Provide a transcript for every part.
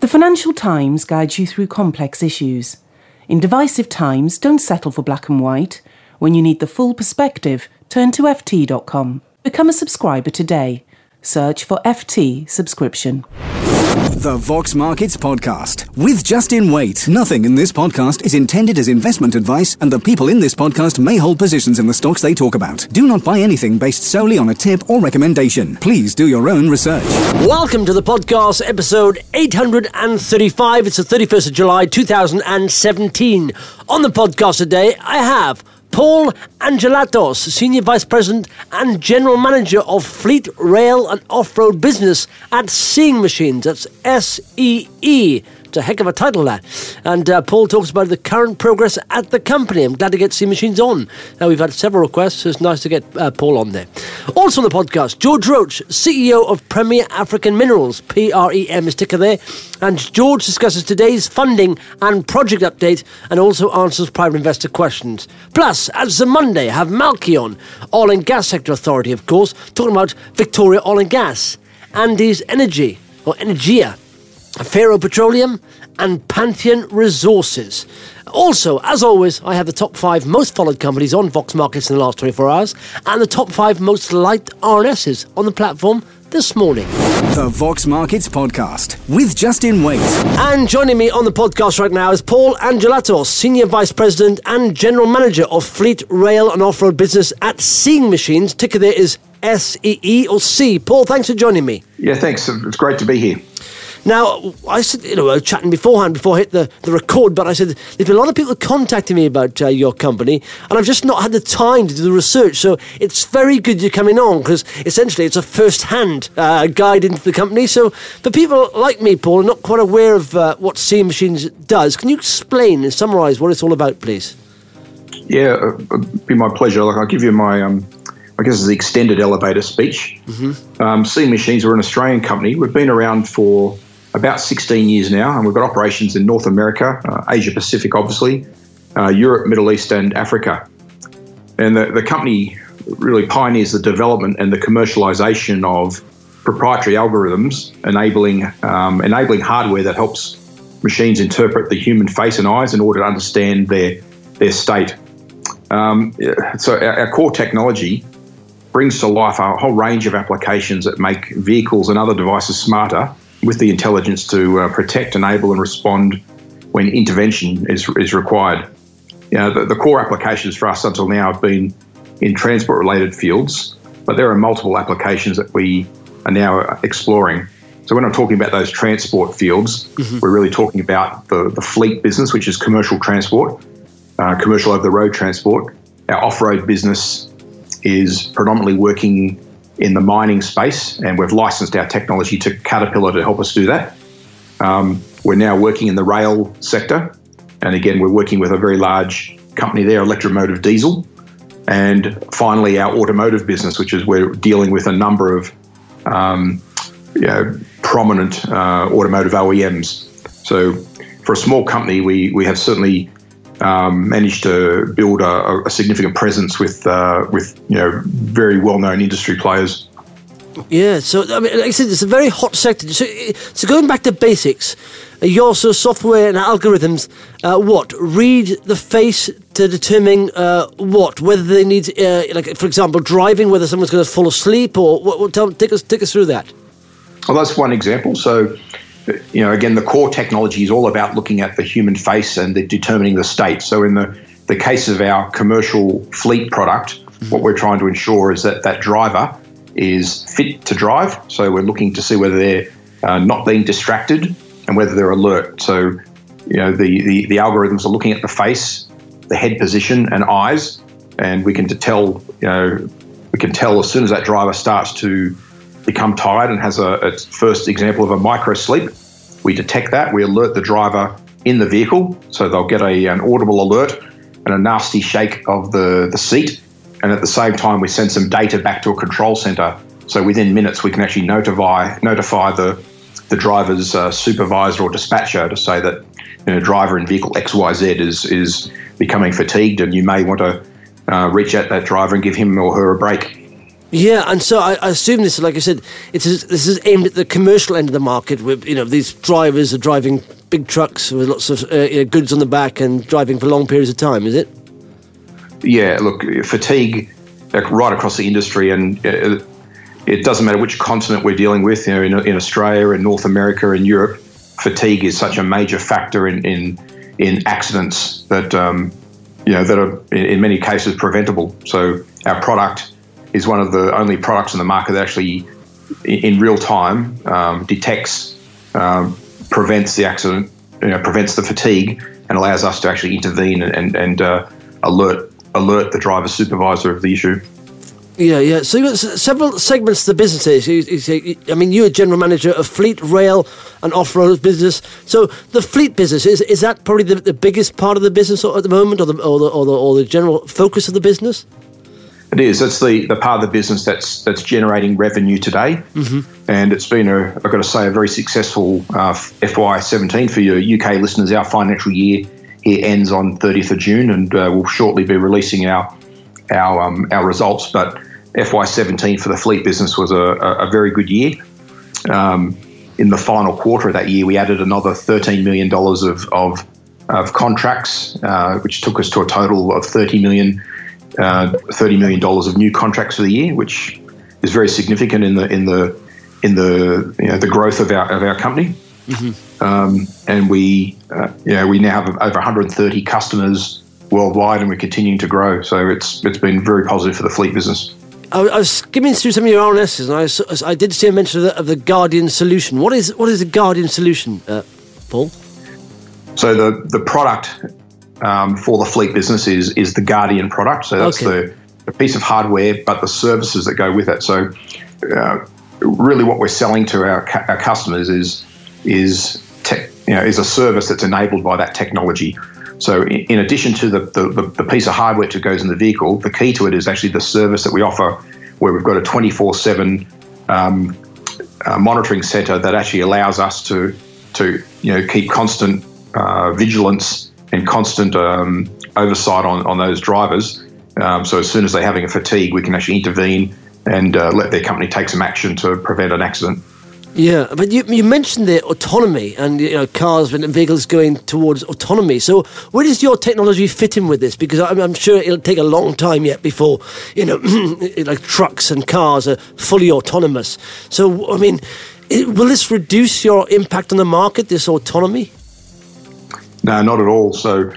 Financial Times guides you through complex issues. In divisive times, don't settle for black and white. When you need the full perspective, turn to ft.com. Become a subscriber today. Search for FT subscription. The Vox Markets Podcast with Justin Waite. Nothing in this podcast is intended as investment advice, and the people in this podcast may hold positions in the stocks they talk about. Do not buy anything based solely on a tip or recommendation. Please do your own research. Welcome to the podcast, episode 835. It's the 31st of July, 2017. On the podcast today, I have Paul Angelatos, Senior Vice President and General Manager of Fleet, Rail and Off-Road Business at Seeing Machines. That's SEE. It's a heck of a title, that. And Paul talks about the current progress at the company. I'm glad to get Seeing Machines on. We've had several requests, so it's nice to get Paul on there. Also on the podcast, George Roach, CEO of Premier African Minerals, PREM is ticker there. And George discusses today's funding and project update and also answers private investor questions. Plus, as a Monday, I have Malky on, Oil and Gas Sector Authority, of course, talking about Victoria Oil and Gas, Andes Energy, or Energia, Faro Petroleum and Pantheon Resources. Also, as always, I have the top 5 most followed companies on Vox Markets in the last 24 hours and the top 5 most liked RNSs on the platform this morning. The Vox Markets Podcast with Justin Waite. And joining me on the podcast right now is Paul Angelatos, Senior Vice President and General Manager of Fleet, Rail and Off-Road Business at Seeing Machines. Ticker there is SEE or C. Paul, thanks for joining me. Yeah, thanks. It's great to be here. Now, I said, I was chatting beforehand before I hit the record, but I said, there's been a lot of people contacting me about your company, and I've just not had the time to do the research, so it's very good you're coming on, because essentially it's a first-hand guide into the company. So for people like me, Paul, not quite aware of what Seeing Machines does, can you explain and summarise what it's all about, please? Yeah, it'd be my pleasure. I'll give you my... I guess it's the extended elevator speech. Mm-hmm. Seeing Machines, we're an Australian company. We've been around for about 16 years now, and we've got operations in North America, Asia Pacific, obviously, Europe, Middle East, and Africa. And the company really pioneers the development and the commercialization of proprietary algorithms, enabling hardware that helps machines interpret the human face and eyes in order to understand their state. So our core technology brings to life a whole range of applications that make vehicles and other devices smarter, with the intelligence to protect, enable and respond when intervention is required. You know, the core applications for us until now have been in transport-related fields, but there are multiple applications that we are now exploring. So when I'm talking about those transport fields, we're really talking about the fleet business, which is commercial transport, commercial over-the-road transport. Our off-road business is predominantly working in the mining space, and we've licensed our technology to Caterpillar to help us do that. We're now working in the rail sector, and again, we're working with a very large company there, Electromotive Diesel. And finally, our automotive business, which is we're dealing with a number of prominent automotive OEMs. So for a small company, we have certainly managed to build a significant presence with very well-known industry players. Yeah, so I mean, like I said, it's a very hot sector. So going back to basics, your sort of software and algorithms, read the face to determine whether they need, for example, driving, whether someone's going to fall asleep, or take us through that. Well, that's one example. So, again, the core technology is all about looking at the human face and determining the state. So in the case of our commercial fleet product, what we're trying to ensure is that driver is fit to drive. So we're looking to see whether they're not being distracted and whether they're alert. So, the algorithms are looking at the face, the head position and eyes, and we can tell as soon as that driver starts to become tired and has a first example of a micro sleep, we detect that, we alert the driver in the vehicle, so they'll get an audible alert and a nasty shake of the seat, and at the same time we send some data back to a control center, so within minutes we can actually notify the driver's supervisor or dispatcher to say that driver in vehicle XYZ is becoming fatigued and you may want to reach out that driver and give him or her a break. Yeah, and so I assume this, like I said, this is aimed at the commercial end of the market, where these drivers are driving big trucks with lots of goods on the back and driving for long periods of time. Is it? Yeah, look, fatigue right across the industry, and it doesn't matter which continent we're dealing with. In Australia, in North America, in Europe, fatigue is such a major factor in accidents that that are in many cases preventable. So our product is one of the only products in the market that actually, in real time, detects, prevents the accident, prevents the fatigue, and allows us to actually intervene and alert the driver supervisor of the issue. Yeah. So you've got several segments to the businesses. You're a general manager of fleet, rail, and off-road business. So the fleet business is that probably the biggest part of the business at the moment, or the general focus of the business? It is. That's the part of the business that's generating revenue today, and it's been I've got to say, a very successful FY17 for your UK listeners. Our financial year here ends on 30th of June, and we'll shortly be releasing our results. But FY17 for the fleet business was a very good year. In the final quarter of that year, we added another $13 million of contracts, which took us to a total of $30 million of new contracts for the year, which is very significant in the growth of our company. And we now have over 130 customers worldwide, and we're continuing to grow. So it's been very positive for the fleet business. I was skimming through some of your RNSs, and I did see a mention of the Guardian solution. What is a Guardian solution, Paul? So the product for the fleet business is the Guardian product. So that's the piece of hardware, but the services that go with it. So really, what we're selling to our customers is a service that's enabled by that technology. So in addition to the piece of hardware that goes in the vehicle, the key to it is actually the service that we offer, where we've got a 24/7 monitoring center that actually allows us to keep constant vigilance and constant oversight on those drivers. So as soon as they're having a fatigue, we can actually intervene and let their company take some action to prevent an accident. Yeah, but you mentioned the autonomy and cars and vehicles going towards autonomy. So where does your technology fit in with this? Because I'm sure it'll take a long time yet before like trucks and cars are fully autonomous. So will this reduce your impact on the market, this autonomy? No, not at all. So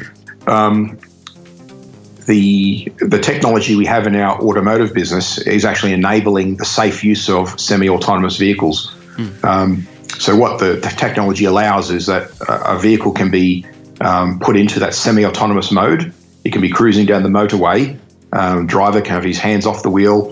the technology we have in our automotive business is actually enabling the safe use of semi-autonomous vehicles. So what the technology allows is that a vehicle can be put into that semi-autonomous mode. It can be cruising down the motorway. Driver can have his hands off the wheel,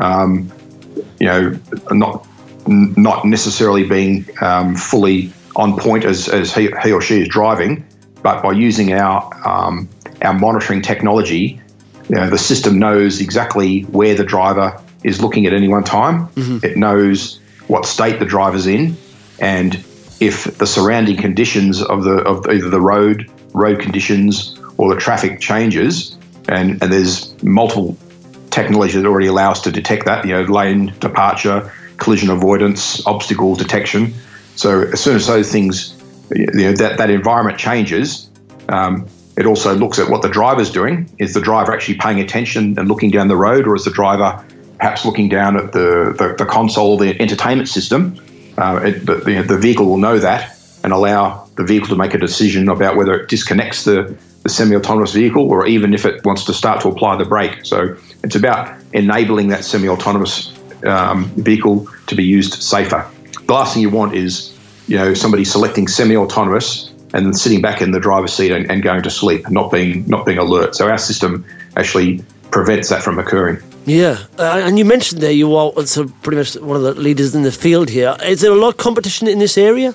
not necessarily being fully on point as he or she is driving, but by using our monitoring technology, the system knows exactly where the driver is looking at any one time. It knows what state the driver's in, and if the surrounding conditions of either the road conditions or the traffic changes, and there's multiple technology that already allow us to detect that, lane departure, collision avoidance, obstacle detection. So as soon as those things, that environment changes, it also looks at what the driver's doing. Is the driver actually paying attention and looking down the road, or is the driver perhaps looking down at the console, the entertainment system? The vehicle will know that and allow the vehicle to make a decision about whether it disconnects the semi-autonomous vehicle, or even if it wants to start to apply the brake. So it's about enabling that semi-autonomous vehicle to be used safer. The last thing you want is somebody selecting semi-autonomous and then sitting back in the driver's seat and going to sleep, not being alert. So our system actually prevents that from occurring. Yeah, and you mentioned there you are pretty much one of the leaders in the field here. Is there a lot of competition in this area?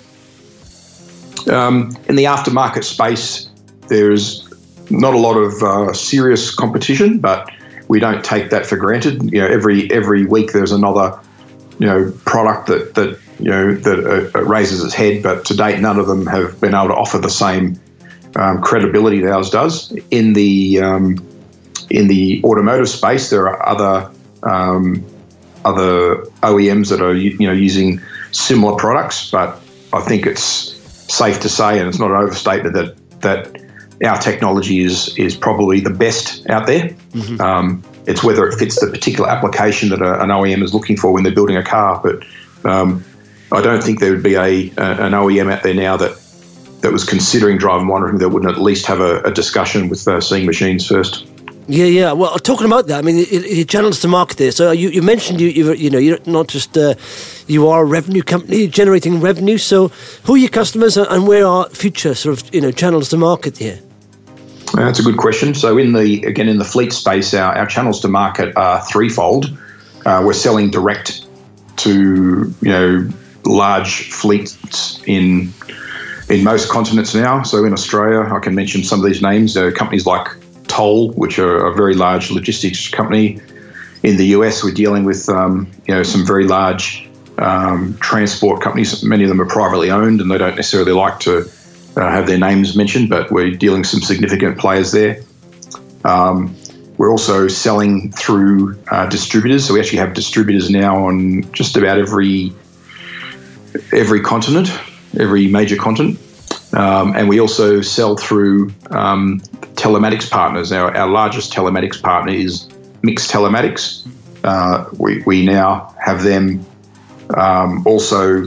In the aftermarket space, there's not a lot of serious competition, but we don't take that for granted. Every week there's another product that raises its head, but to date none of them have been able to offer the same credibility that ours does. In the automotive space, there are other other OEMs that are using similar products, but I think it's safe to say, and it's not an overstatement, that our technology is probably the best out there. It's whether it fits the particular application that an OEM is looking for when they're building a car. But I don't think there would be an OEM out there now that was considering driver monitoring that wouldn't at least have a discussion with Seeing Machines first. Yeah. Well, talking about that, I mean, your channels to market there. So you mentioned you're not just you are a revenue company generating revenue. So who are your customers, and where are future sort of channels to market here? That's a good question. So in the fleet space, our channels to market are threefold. We're selling direct to large fleets in most continents now. So in Australia, I can mention some of these names. Companies like Toll, which are a very large logistics company. In the US, we're dealing with some very large transport companies. Many of them are privately owned, and they don't necessarily like to have their names mentioned, but we're dealing with some significant players there. We're also selling through distributors. So we actually have distributors now on just about every continent, every major continent. And we also sell through telematics partners. Now, our largest telematics partner is Mix Telematics. We now have them also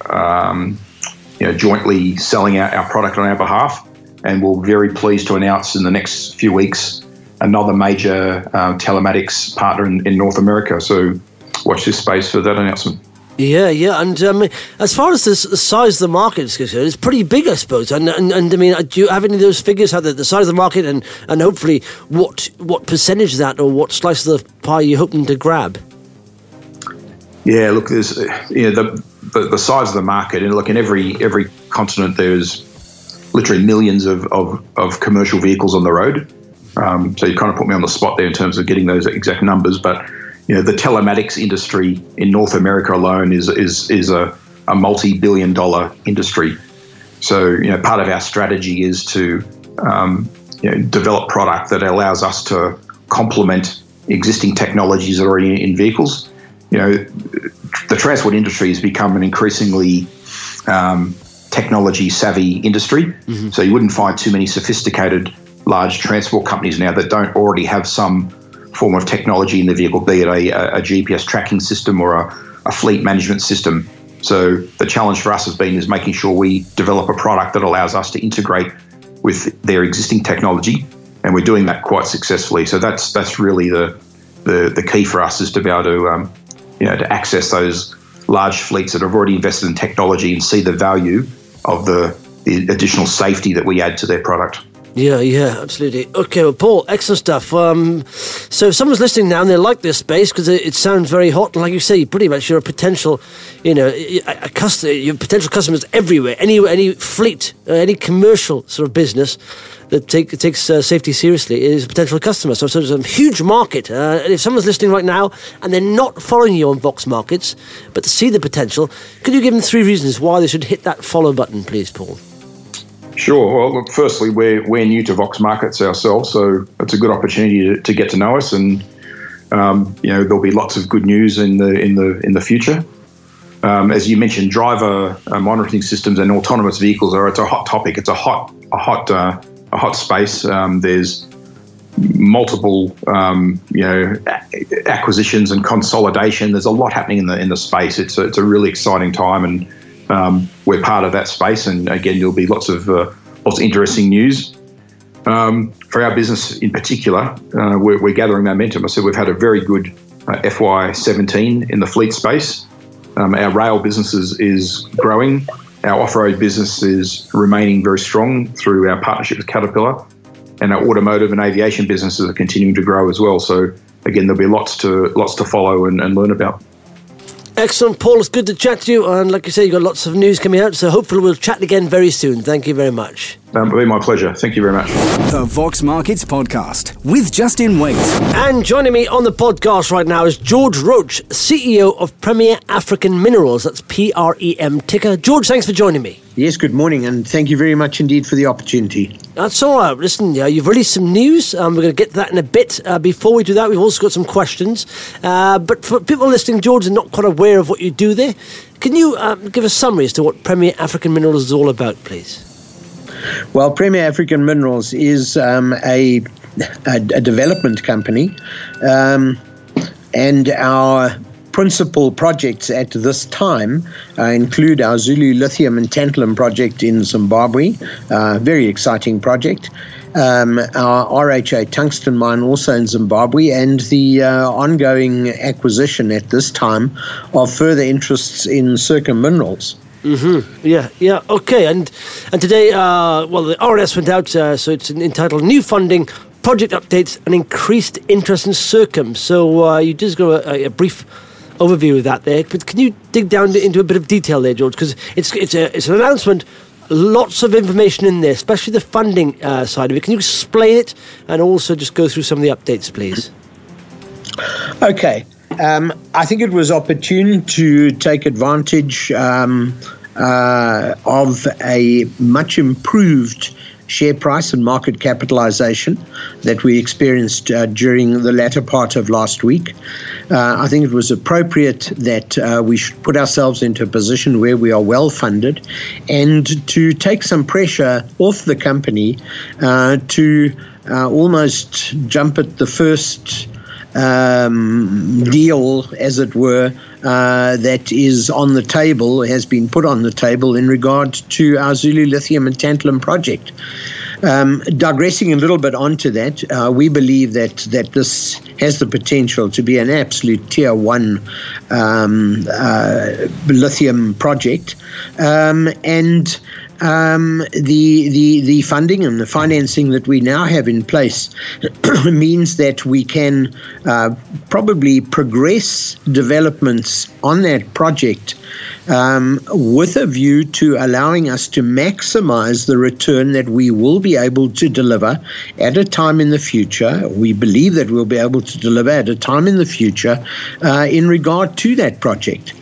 jointly selling our product on our behalf, and we're very pleased to announce in the next few weeks another major telematics partner in North America. So watch this space for that announcement. Yeah, and as far as the size of the market is concerned, it's pretty big, I suppose. And I mean, do you have any of those figures? How the size of the market, and hopefully what percentage of that, or what slice of the pie you're hoping to grab? Yeah, look, there's the size of the market, and look, in every continent, there's literally millions of commercial vehicles on the road. So you kind of put me on the spot there in terms of getting those exact numbers, but the telematics industry in North America alone is a multi-billion-dollar industry. So part of our strategy is to develop product that allows us to complement existing technologies that are already in vehicles. The transport industry has become an increasingly technology-savvy industry. Mm-hmm. So you wouldn't find too many sophisticated large transport companies now that don't already have some form of technology in the vehicle, be it a GPS tracking system or a fleet management system. So the challenge for us is making sure we develop a product that allows us to integrate with their existing technology, and we're doing that quite successfully. So that's really the key for us, is to be able to to access those large fleets that have already invested in technology and see the value of the additional safety that we add to their product. Yeah, absolutely. Okay, well, Paul, excellent stuff. So if someone's listening now and they like this space because it sounds very hot, and like you say, pretty much you're a potential, a customer, you have potential customers everywhere, any fleet, any commercial sort of business that takes safety seriously is a potential customer. So there's a huge market. And if someone's listening right now and they're not following you on Vox Markets, but to see the potential, could you give them 3 reasons why they should hit that follow button, please, Paul? Sure. Well, look, firstly, we're new to Vox Markets ourselves, so it's a good opportunity to get to know us, and there'll be lots of good news in the future. As you mentioned, driver monitoring systems and autonomous vehicles it's a hot topic. It's a hot space. There's multiple acquisitions and consolidation. There's a lot happening in the space. It's a really exciting time, and we're part of that space, and again, there'll be lots of interesting news. For our business in particular, we're gathering momentum. I said we've had a very good FY17 in the fleet space. Our rail business is growing. Our off-road business is remaining very strong through our partnership with Caterpillar, and our automotive and aviation businesses are continuing to grow as well. So again, there'll be lots to follow and learn about. Excellent, Paul. It's good to chat to you. And like you say, you've got lots of news coming out, so hopefully we'll chat again very soon. Thank you very much. It'll be my pleasure. Thank you very much. The Vox Markets Podcast with Justin Waite. And joining me on the podcast right now is George Roach, CEO of Premier African Minerals. That's PREM ticker. George, thanks for joining me. Yes, good morning, and thank you very much indeed for the opportunity. That's all right. Listen, you've released some news. We're going to get to that in a bit. Before we do that, we've also got some questions. But for people listening, George, and not quite aware of what you do there, can you give a summary as to what Premier African Minerals is all about, please? Well, Premier African Minerals is a development company, and our principal projects at this time include our Zulu lithium and tantalum project in Zimbabwe, very exciting project, our RHA tungsten mine also in Zimbabwe, and the ongoing acquisition at this time of further interests in Circum Minerals. Mm-hmm. Yeah. Okay. And today, the RNS went out, so it's entitled New Funding, Project Updates and Increased Interest in Circum. So you just got a brief overview of that there, but can you dig down into a bit of detail there, George? Because it's an announcement, lots of information in there, especially the funding side of it. Can you explain it and also just go through some of the updates, please? Okay. I think it was opportune to take advantage of a much improved share price and market capitalization that we experienced during the latter part of last week. I think it was appropriate that we should put ourselves into a position where we are well funded and to take some pressure off the company to almost jump at the first deal, as it were, that is on the table, has been put on the table in regard to our Zulu lithium and tantalum project. Digressing a little bit onto that, we believe that this has the potential to be an absolute tier one lithium project, and the funding and the financing that we now have in place means that we can probably progress developments on that project with a view to allowing us to maximize the return that we will be able to deliver at a time in the future. We believe that we'll be able to deliver at a time in the future in regard to that project.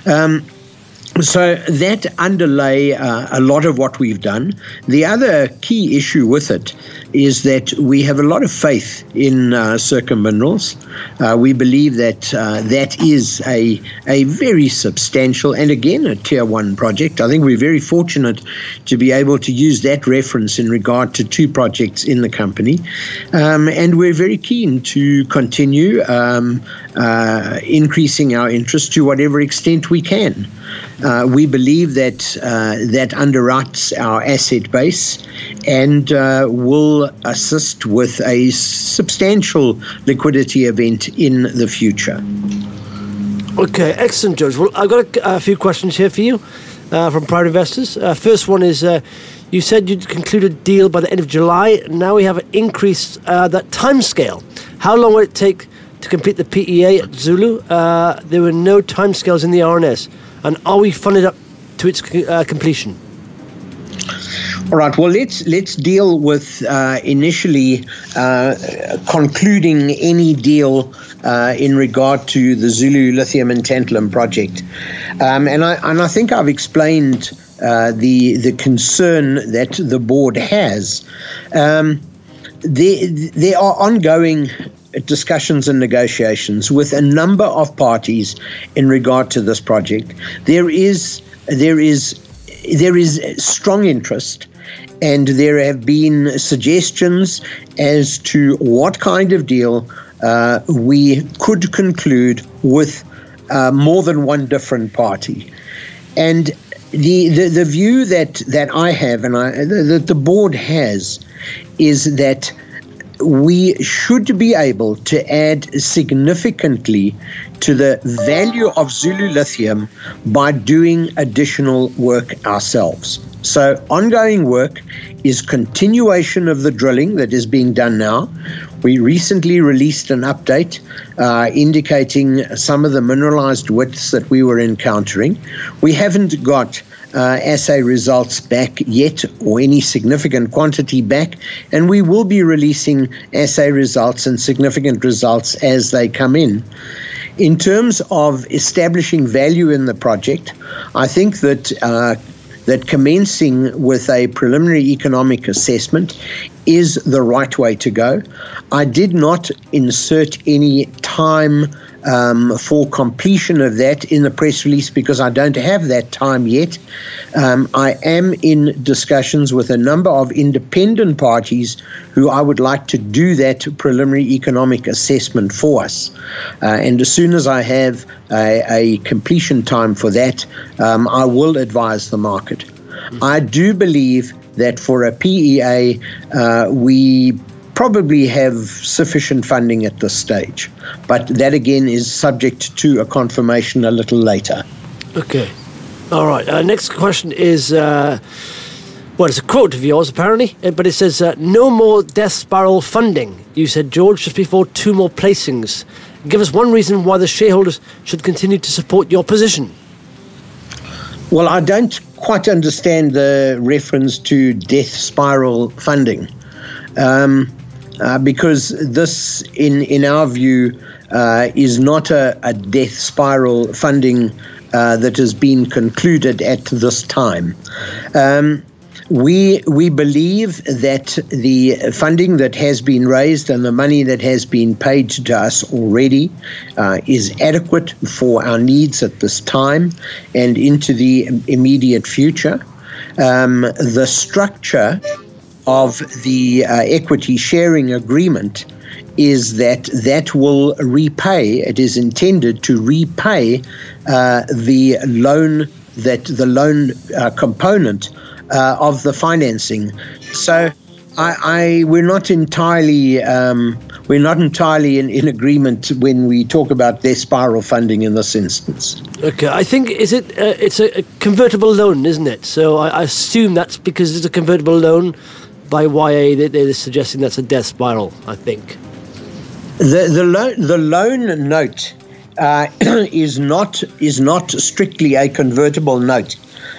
So that underlay a lot of what we've done. The other key issue with it is that we have a lot of faith in Circum Minerals. We believe that that is a very substantial and, again, a tier one project. I think we're very fortunate to be able to use that reference in regard to two projects in the company. And we're very keen to continue increasing our interest to whatever extent we can. We believe that that underwrites our asset base and will assist with a substantial liquidity event in the future. Okay, excellent, George. Well, I've got a few questions here for you from private investors. First one is, you said you'd conclude a deal by the end of July. Now we have an increased that timescale. How long will it take to complete the PEA at Zulu? There were no timescales in the RNS. And are we funded up to its completion? All right. Well, let's deal with initially concluding any deal in regard to the Zulu lithium and tantalum project, and I think I've explained the concern that the board has. There are ongoing discussions and negotiations with a number of parties in regard to this project. There is strong interest, and there have been suggestions as to what kind of deal we could conclude with more than one different party. And the view that I have and that the board has is that we should be able to add significantly to the value of Zulu lithium by doing additional work ourselves. So ongoing work is continuation of the drilling that is being done now. We recently released an update indicating some of the mineralized widths that we were encountering. We haven't got assay results back yet, or any significant quantity back, and we will be releasing assay results and significant results as they come in. In terms of establishing value in the project, I think that that commencing with a preliminary economic assessment is the right way to go. I did not insert any time for completion of that in the press release because I don't have that time yet. I am in discussions with a number of independent parties who I would like to do that preliminary economic assessment for us. And as soon as I have a completion time for that, I will advise the market. I do believe that for a PEA, we probably have sufficient funding at this stage. But that, again, is subject to a confirmation a little later. Okay. All right. Next question is, it's a quote of yours, apparently, but it says, no more death spiral funding. You said, George, just before 2 more placings. Give us one reason why the shareholders should continue to support your position. Well, I don't quite understand the reference to death spiral funding. Because this, in our view, is not a death spiral funding that has been concluded at this time. We believe that the funding that has been raised and the money that has been paid to us already is adequate for our needs at this time and into the immediate future. The structure of the equity sharing agreement is that will repay, it is intended to repay the loan component of the financing. So we're not entirely in agreement when we talk about their spiral funding in this instance. Okay, I think it's a convertible loan, isn't it? So I assume that's because it's a convertible loan by YA, they're suggesting that's a death spiral, I think. The loan note is not strictly a convertible note.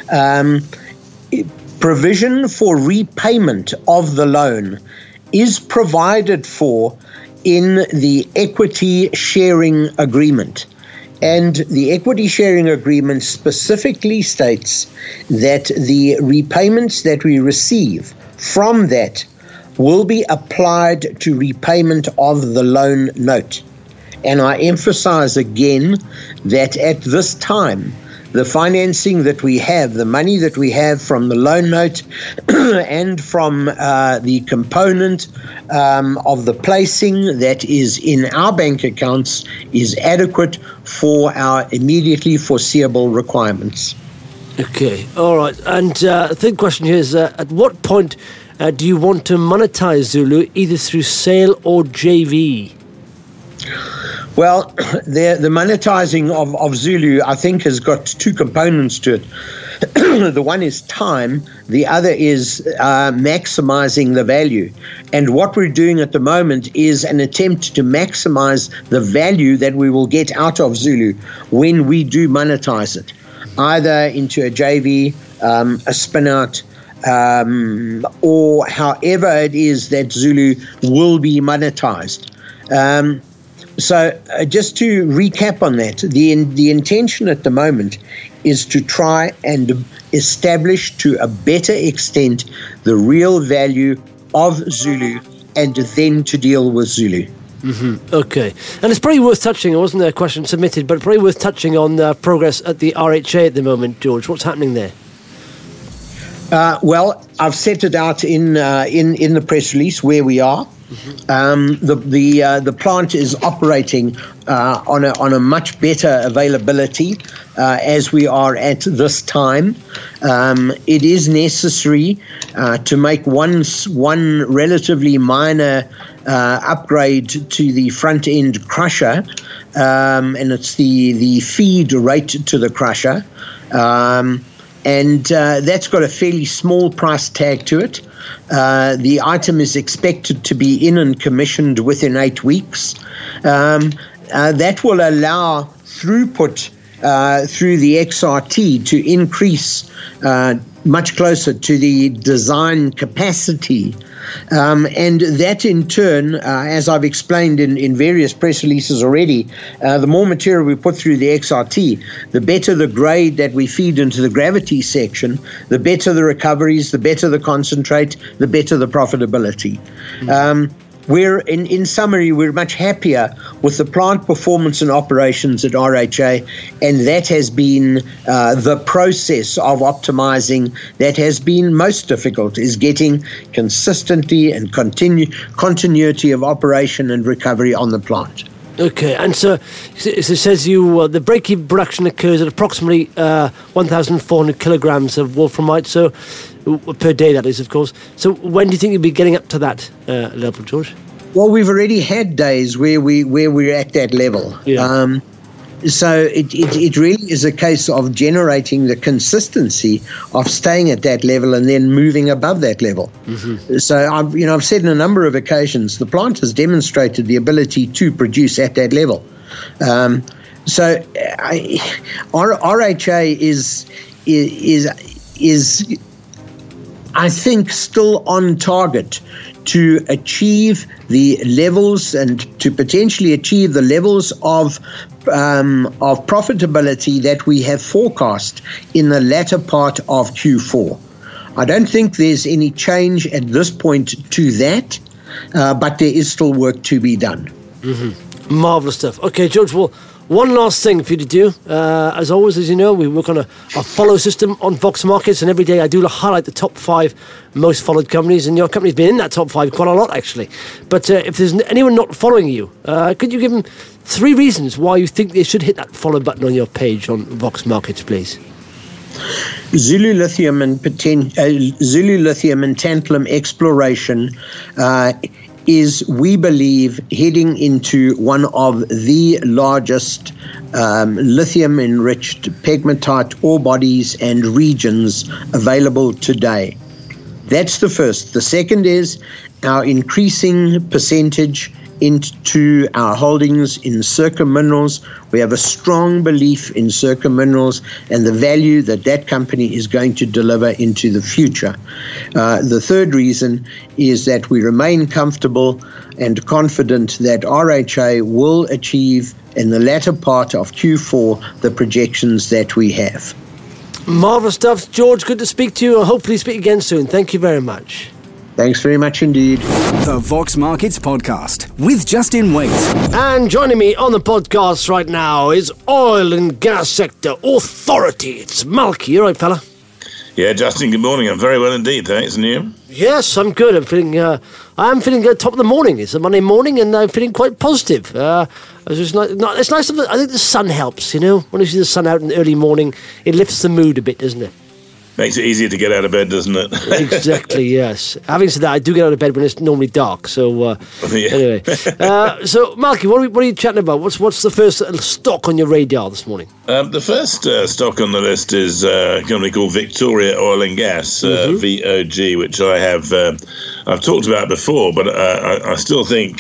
Provision for repayment of the loan is provided for in the equity sharing agreement. And the equity sharing agreement specifically states that the repayments that we receive from that will be applied to repayment of the loan note. And I emphasize again that at this time, the financing that we have, the money that we have from the loan note and from the component of the placing that is in our bank accounts is adequate for our immediately foreseeable requirements. Okay, all right. And the third question here is, at what point do you want to monetize Zulu, either through sale or JV? Well, the monetizing of Zulu, I think, has got 2 components to it. The one is time. The other is maximizing the value. And what we're doing at the moment is an attempt to maximize the value that we will get out of Zulu when we do monetize it, either into a JV, a spin-out, or however it is that Zulu will be monetized. So just to recap on that, the intention at the moment is to try and establish to a better extent the real value of Zulu and then to deal with Zulu. Mm-hmm. Okay. And it's probably worth touching, it wasn't a question submitted, but probably worth touching on progress at the RHA at the moment, George. What's happening there? Well, I've set it out in the press release where we are. Mm-hmm. The plant is operating on a much better availability as we are at this time. It is necessary to make one relatively minor upgrade to the front end crusher, and it's the feed rate to the crusher. And that's got a fairly small price tag to it. The item is expected to be in and commissioned within 8 weeks. That will allow throughput through the XRT to increase much closer to the design capacity. And that in turn, as I've explained in various press releases already, the more material we put through the XRT, the better the grade that we feed into the gravity section, the better the recoveries, the better the concentrate, the better the profitability. We're in summary, we're much happier with the plant performance and operations at RHA, and that has been the process of optimizing that has been most difficult, is getting consistency and continuity of operation and recovery on the plant. Okay, and so it says you the break-even production occurs at approximately 1,400 kilograms of wolframite, so per day, that is, of course. So when do you think you'll be getting up to that level, George? Well, we've already had days where we're at that level. Yeah. So it really is a case of generating the consistency of staying at that level and then moving above that level. Mm-hmm. So I've said on a number of occasions the plant has demonstrated the ability to produce at that level. RHA is I think still on target to achieve the levels and to potentially achieve the levels of profitability that we have forecast in the latter part of Q4. I don't think there's any change at this point to that, but there is still work to be done. Mm-hmm. Marvellous stuff. Okay, George, well, one last thing for you to do. As always, as you know, we work on a follow system on Vox Markets, and every day I do highlight the top 5 most followed companies, and your company's been in that top 5 quite a lot, actually. But if there's anyone not following you, could you give them 3 reasons why you think they should hit that follow button on your page on Vox Markets, please? Zulu Lithium and tantalum exploration is, we believe, heading into one of the largest lithium-enriched pegmatite ore bodies and regions available today. That's the first. The second is our increasing percentage into our holdings in Circa Minerals. We have a strong belief in Circa Minerals and the value that company is going to deliver into the future. The third reason is that we remain comfortable and confident that RHA will achieve in the latter part of Q4 the projections that we have. Marvellous stuff. George, good to speak to you. I'll hopefully speak again soon. Thank you very much. Thanks very much indeed. The Vox Markets Podcast with Justin Waite. And joining me on the podcast right now is oil and gas sector authority. It's Malky. You all right, fella? Yeah, Justin, good morning. I'm very well indeed, thanks. And you? Yes, I'm good. I'm feeling good. Top of the morning. It's a Monday morning, and I'm feeling quite positive. It's nice. I think the sun helps, you know. When you see the sun out in the early morning, it lifts the mood a bit, doesn't it? Makes it easier to get out of bed, doesn't it? Exactly, yes. Having said that, I do get out of bed when it's normally dark. So, anyway. So, Malky, what are you chatting about? What's the first stock on your radar this morning? The first stock on the list is a company called Victoria Oil and Gas, VOG, which I've talked about before, but I still think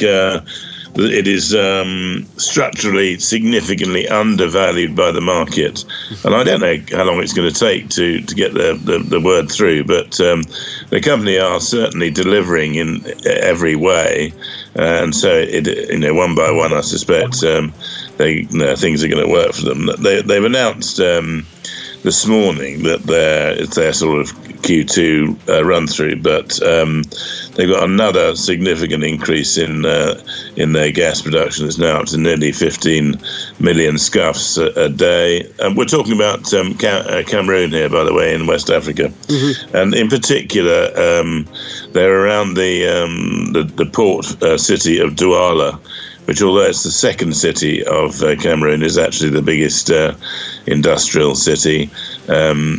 it is structurally significantly undervalued by the market, and I don't know how long it's going to take to get the word through. But the company are certainly delivering in every way, and so one by one, I suspect things are going to work for them. They've announced this morning that it's their sort of Q2 run through, but they've got another significant increase in their gas production. It's now up to nearly 15 million scuffs a day. We're talking about Cameroon here, by the way, in West Africa, and in particular, they're around the port city of Douala, which, although it's the second city of Cameroon, is actually the biggest industrial city. And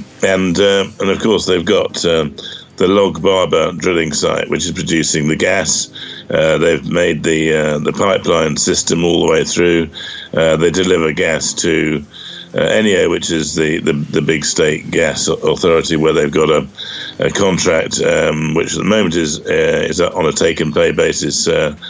of course, they've got the Log Barber drilling site, which is producing the gas. They've made the pipeline system all the way through. They deliver gas to Enio, which is the big state gas authority, where they've got a contract which at the moment is on a take all pay basis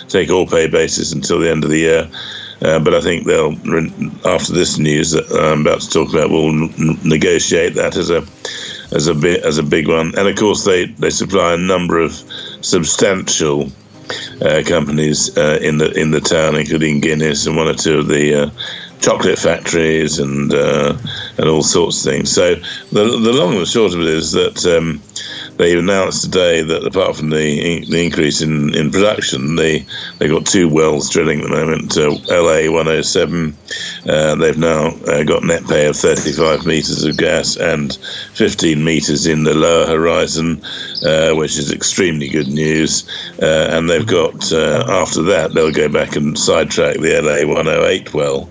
until the end of the year. But I think they'll, after this news that I'm about to talk about, will negotiate that as as a big one. And of course, they supply a number of substantial companies in the town, including Guinness and one or two of the chocolate factories and all sorts of things. So the long and the short of it is that they announced today that apart from the increase in production, they got 2 wells drilling at the moment. LA 107, they've now got net pay of 35 metres of gas and 15 metres in the lower horizon, which is extremely good news. And they've got, after that, they'll go back and sidetrack the LA 108 well.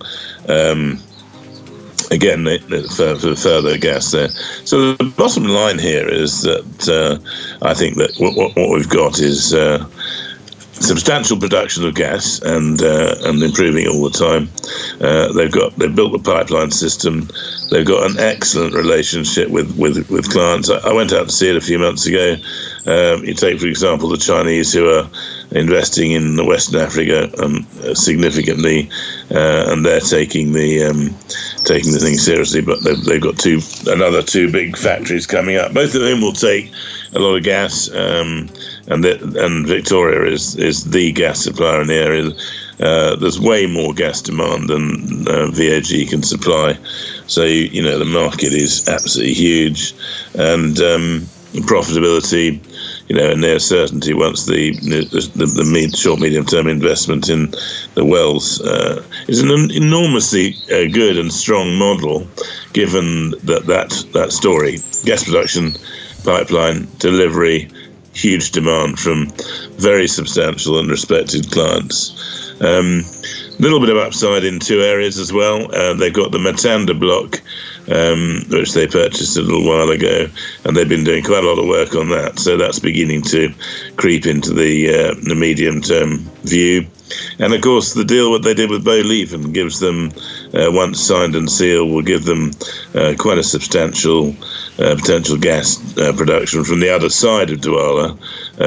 Again, for further gas there. So the bottom line here is that I think that what we've got is substantial production of gas and improving all the time. They've built the pipeline system. They've got an excellent relationship with clients. I went out to see it a few months ago. You take, for example, the Chinese who are investing in Western Africa significantly, and they're taking the thing seriously. But they've got another two big factories coming up. Both of them will take a lot of gas, and Victoria is the gas supplier in the area. There's way more gas demand than VOG can supply, so the market is absolutely huge, and profitability, and near certainty once the short medium term investment in the wells is an enormously good and strong model, given that story: gas production, pipeline delivery, huge demand from very substantial and respected clients. Little bit of upside in 2 areas as well. They've got the Matanda block, which they purchased a little while ago, and they've been doing quite a lot of work on that. So that's beginning to creep into the medium-term view. And of course, the deal what they did with Boliven gives them, once signed and sealed, will give them quite a substantial potential gas production from the other side of Douala,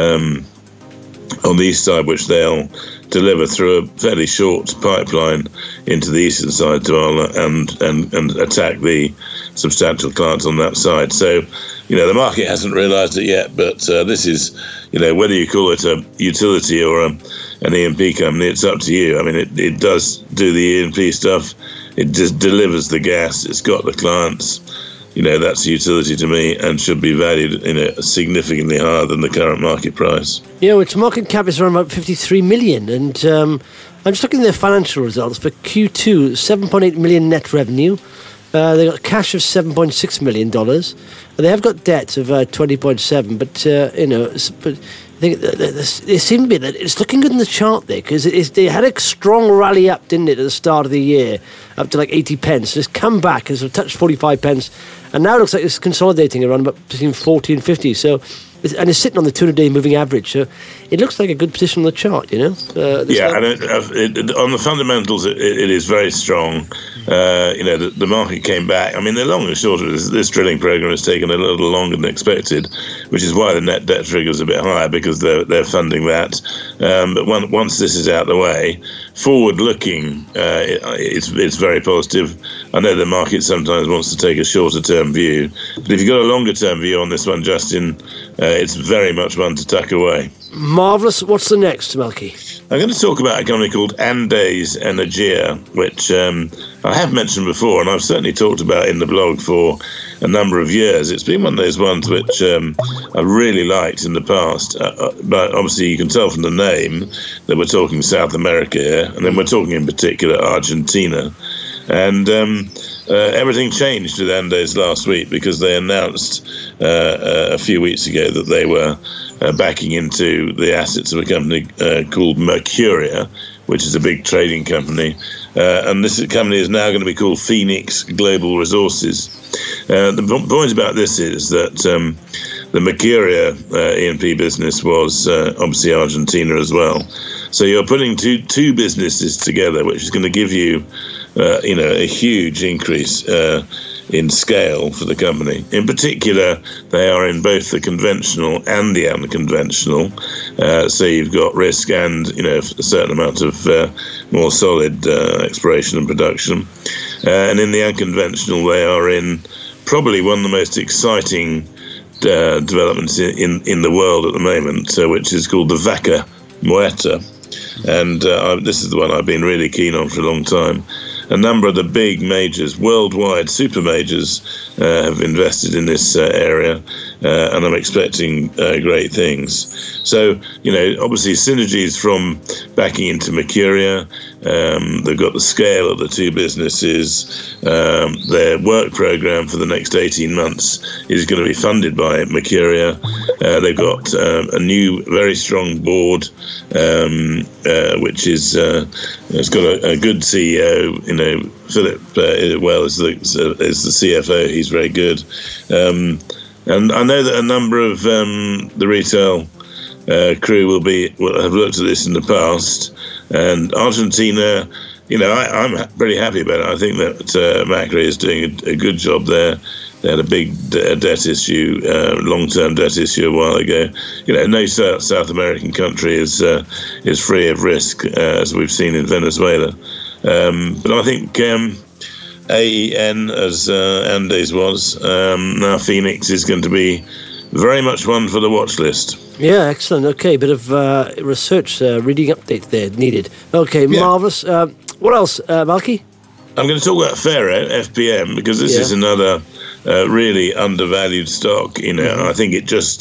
on the east side, which they'll deliver through a fairly short pipeline into the eastern side of Douala and attack the substantial clients on that side. So, the market hasn't realised it yet, but this is, whether you call it a utility or an E&P company, it's up to you. I mean, it does do the E&P stuff. It just delivers the gas. It's got the clients. That's a utility to me and should be valued significantly higher than the current market price. Its market cap is around about 53 million. And I'm just looking at their financial results for Q2, 7.8 million net revenue. They got cash of $7.6 million. They have got debt of 20.7, but I think it seemed to be that it's looking good in the chart there, because they had a strong rally up, didn't it, at the start of the year, up to like 80 pence. It's come back, it's touched 45 pence, and now it looks like it's consolidating around about between 40 and 50. So, and it's sitting on the 200-day moving average. So it looks like a good position on the chart, and on the fundamentals, it is very strong. The market came back. I mean, the long and short of this drilling program has taken a little longer than expected, which is why the net debt figure is a bit higher, because they're funding that. But once this is out of the way, forward-looking, it's very positive. I know the market sometimes wants to take a shorter-term view, but if you've got a longer-term view on this one, Justin, it's very much one to tuck away. Marvellous. What's the next, Malky? I'm going to talk about a company called Andes Energia, which I have mentioned before, and I've certainly talked about in the blog for a number of years. It's been one of those ones which I really liked in the past, but obviously you can tell from the name that we're talking South America here, and then we're talking in particular Argentina. And everything changed with Andes last week, because they announced a few weeks ago that they were backing into the assets of a company called Mercuria, which is a big trading company. And this company is now going to be called Phoenix Global Resources. The point about this is that the Mercuria E&P business was obviously Argentina as well. So you're putting two businesses together, which is going to give you a huge increase in scale for the company. In particular, they are in both the conventional and the unconventional. So you've got risk and, a certain amount of more solid exploration and production. And in the unconventional, they are in probably one of the most exciting developments in the world at the moment, which is called the Vaca Muerta. And this is the one I've been really keen on for a long time. A number of the big majors, worldwide super majors, have invested in this area, and I'm expecting great things. So, obviously synergies from backing into Mercuria. They've got the scale of the two businesses. Their work program for the next 18 months is going to be funded by Mercuria. They've got a new, very strong board, which is it's got a good CEO. Philip Well is the CFO. He's very good, and I know that a number of the retail crew will have looked at this in the past. And Argentina, I'm very happy about it. I think that Macri is doing a good job there. They had a big debt issue, long-term debt issue a while ago. No South American country is free of risk, as we've seen in Venezuela. But I think AEN, as Andes was, now Phoenix is going to be very much one for the watch list. Yeah, excellent. Okay, bit of research, reading update there needed. Okay, yeah. Marvellous. What else, Malky? I'm going to talk about Ferro, FPM, because this is another really undervalued stock. I think it just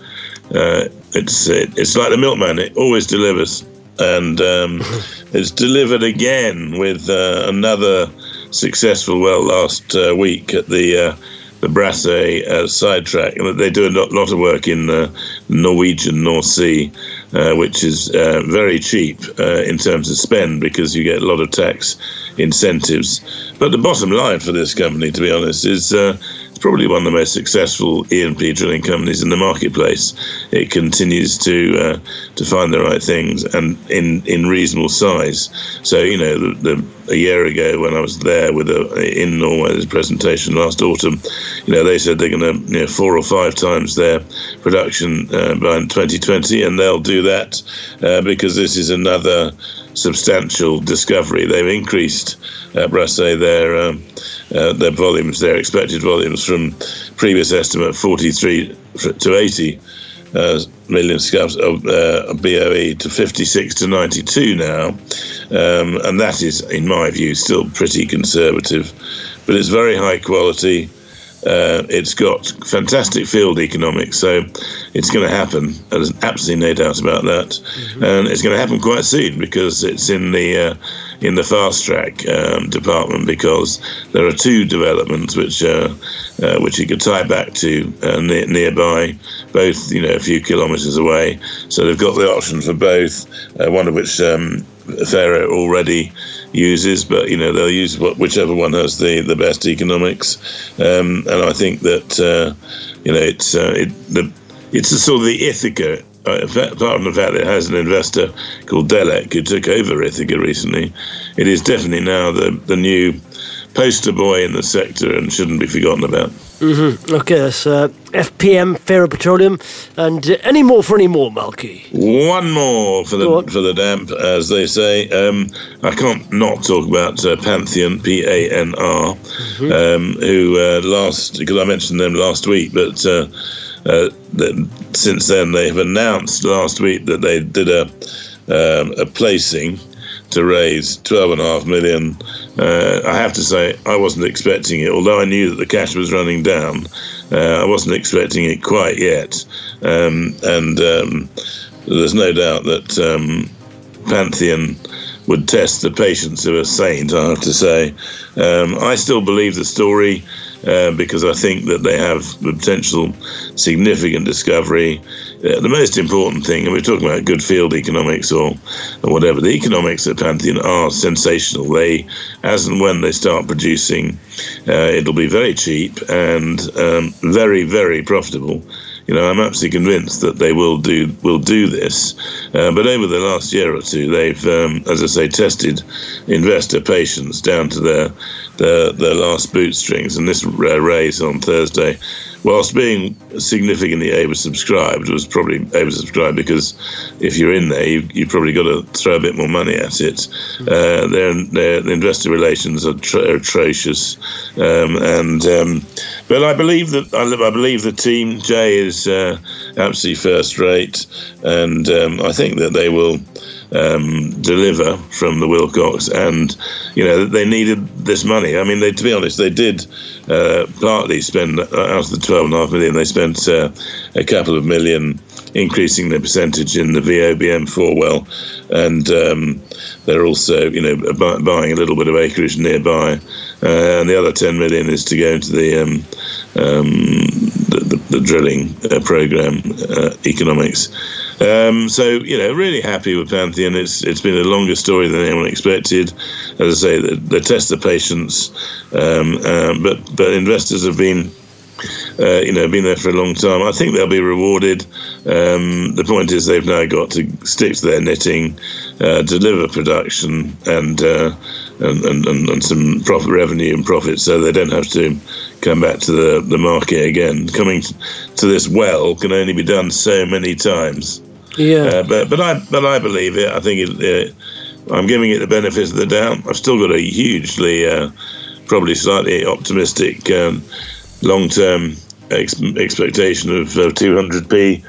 it's like the milkman. It always delivers, and it's delivered again with another successful well last week at the Brasset sidetrack, and they do a lot of work in the Norwegian North Sea, which is very cheap in terms of spend because you get a lot of tax incentives. But the bottom line for this company, to be honest, is it's probably one of the most successful E&P drilling companies in the marketplace. It continues to find the right things and in reasonable size. So a year ago when I was there in Norway, this presentation last autumn, they said they're going to 4 or 5 times their production by 2020, and they'll do that because this is another substantial discovery. They've increased Brasset their volumes, their expected volumes from previous estimate 43 to 80 million scf of BOE to 56 to 92 now, and that is, in my view, still pretty conservative, but it's very high quality. It's got fantastic field economics, so it's going to happen. There's absolutely no doubt about that, and it's going to happen quite soon because it's in the fast track department, because there are 2 developments which you could tie back to nearby, both a few kilometres away. So they've got the option for both, one of which Ferro already uses, but they'll use whichever one has the best economics, and I think that it's a sort of the Ithaca. Apart from the fact that it has an investor called Delek who took over Ithaca recently, it is definitely now the new poster boy in the sector and shouldn't be forgotten about. Okay, that's FPM, Ferro Petroleum, and any more, Malky? One more for the damp, as they say. I can't not talk about Pantheon, PANR, who because I mentioned them last week, but since then they have announced last week that they did a placing to raise 12.5 million. I have to say I wasn't expecting it, although I knew that the cash was running down. I wasn't expecting it quite yet, and there's no doubt that Pantheon would test the patience of a saint, I have to say. I still believe the story because I think that they have the potential significant discovery. The most important thing, and we're talking about good field economics or whatever, the economics at Pantheon are sensational. They, as and when they start producing, it'll be very cheap and very, very profitable. I'm absolutely convinced that they will do this. But over the last year or two, they've, as I say, tested investor patience down to their last bootstrings. And this raise on Thursday whilst being significantly oversubscribed, was probably oversubscribed because if you're in there, you've probably got to throw a bit more money at it. Their investor relations are atrocious, but I believe the team, Jay, is absolutely first rate, and I think that they will deliver from the Wilcox, and they needed this money. I mean, to be honest, they did partly spend out of the 12.5 million. They spent a couple of million increasing their percentage in the VOBM4 well, and they're also buying a little bit of acreage nearby, and the other 10 million is to go into the drilling program economics. So really happy with Pantheon. It's been a longer story than anyone expected. As I say, they test the patience, but investors have been been there for a long time. I think they'll be rewarded. The point is they've now got to stick to their knitting, deliver production and some profit, revenue and profit, so they don't have to come back to the market again. Coming to this well can only be done so many times. Yeah, but I believe it. I think I'm giving it the benefit of the doubt. I've still got a hugely, probably slightly optimistic long-term expectation of 200p.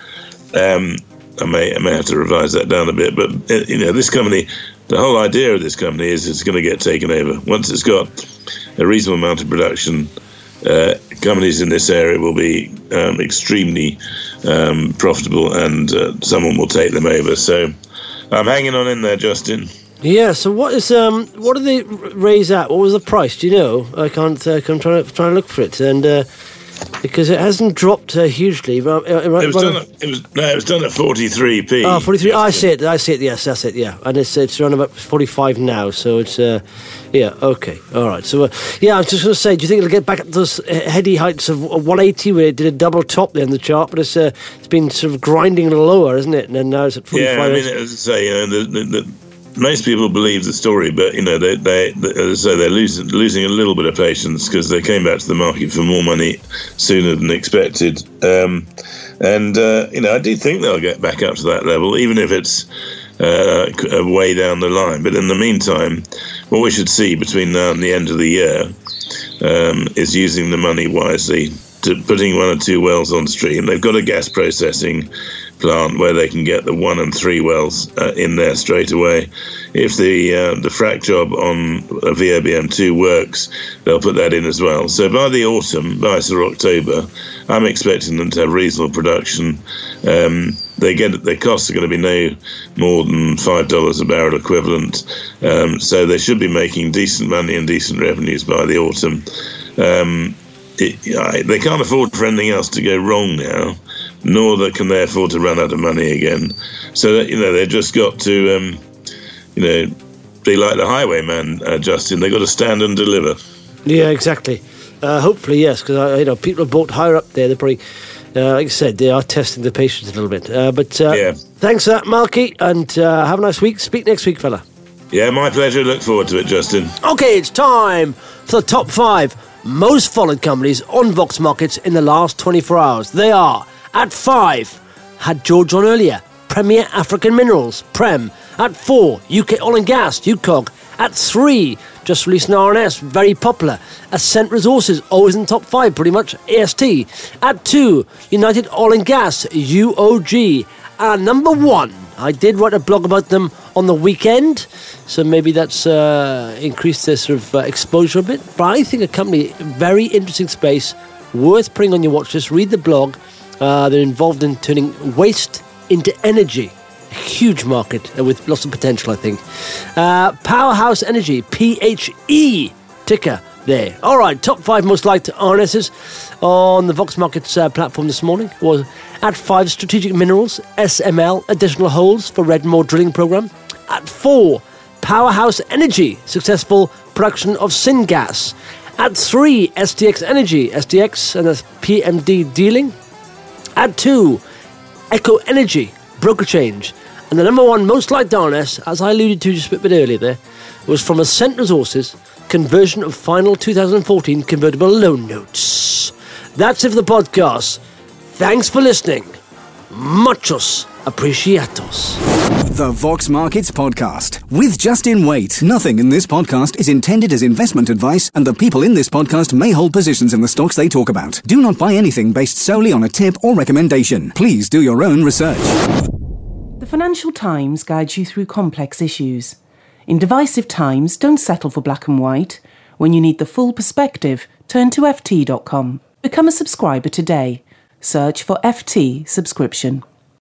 I may have to revise that down a bit, but this company, the whole idea of this company is it's going to get taken over. Once it's got a reasonable amount of production, companies in this area will be extremely profitable, and someone will take them over. So I'm hanging on in there, Justin. Yeah. So what did they raise at? What was the price? Do you know? I can't. I'm trying to look for it, and because it hasn't dropped hugely. But, it was done at 43p. Oh, 43. I see it. Yes, that's it. Yeah, and it's around about 45 now. So it's yeah. Okay. All right. So yeah, I was just going to say, do you think it'll get back at those heady heights of 180 where it did a double top there in the chart? But it's been sort of grinding lower, isn't it? And then now it's at 45. Yeah, I mean, as I say, most people believe the story, but they're losing a little bit of patience because they came back to the market for more money sooner than expected. I do think they'll get back up to that level, even if it's way down the line. But in the meantime, what we should see between now and the end of the year is using the money wisely, to putting 1 or 2 wells on stream. They've got a gas processing plant where they can get the 1 and 3 wells in there straight away. If the frack job on VOBM2 works, they'll put that in as well. So by the autumn, by October, I'm expecting them to have reasonable production. Their costs are going to be no more than $5 a barrel equivalent. So they should be making decent money and decent revenues by the autumn. They can't afford for anything else to go wrong now, nor can they afford to run out of money again. So that, they've just got to, be like the highwayman, Justin. They've got to stand and deliver. Yeah, exactly. Hopefully, yes, because people have bought higher up there. They're probably, like I said, they are testing the patience a little bit. Yeah. Thanks for that, Malky, and have a nice week. Speak next week, fella. Yeah, my pleasure. Look forward to it, Justin. Okay, it's time for the top 5 most followed companies on Vox Markets in the last 24 hours. They are, at 5, had George on earlier, Premier African Minerals, Prem. At 4, UK Oil and Gas, UKOG. At 3, just released an RNS, very popular, Ascent Resources, always in the top 5 pretty much, AST. At 2, United Oil and Gas, UOG. And number 1, I did write a blog about them on the weekend, so maybe that's increased their sort of exposure a bit. But I think a company, very interesting space, worth putting on your watch list. Read the blog. They're involved in turning waste into energy. A huge market with lots of potential, I think. Powerhouse Energy, PHE ticker there. All right, top 5 most liked RNSs on the Vox Markets platform this morning was at 5, Strategic Minerals, SML, additional holes for Redmoor drilling program. At 4, Powerhouse Energy, successful production of syngas. At 3, SDX Energy, SDX, and that's PMD dealing. At 2, Echo Energy, broker change. And the number 1 most liked RNS, as I alluded to just a bit earlier there, was from Ascent Resources, conversion of final 2014 convertible loan notes. That's it for the podcast. Thanks for listening. Muchos apreciados. The Vox Markets Podcast with Justin Waite. Nothing in this podcast is intended as investment advice, and the people in this podcast may hold positions in the stocks they talk about. Do not buy anything based solely on a tip or recommendation. Please do your own research. The Financial Times guides you through complex issues. In divisive times, don't settle for black and white. When you need the full perspective, turn to ft.com. Become a subscriber today. Search for FT subscription.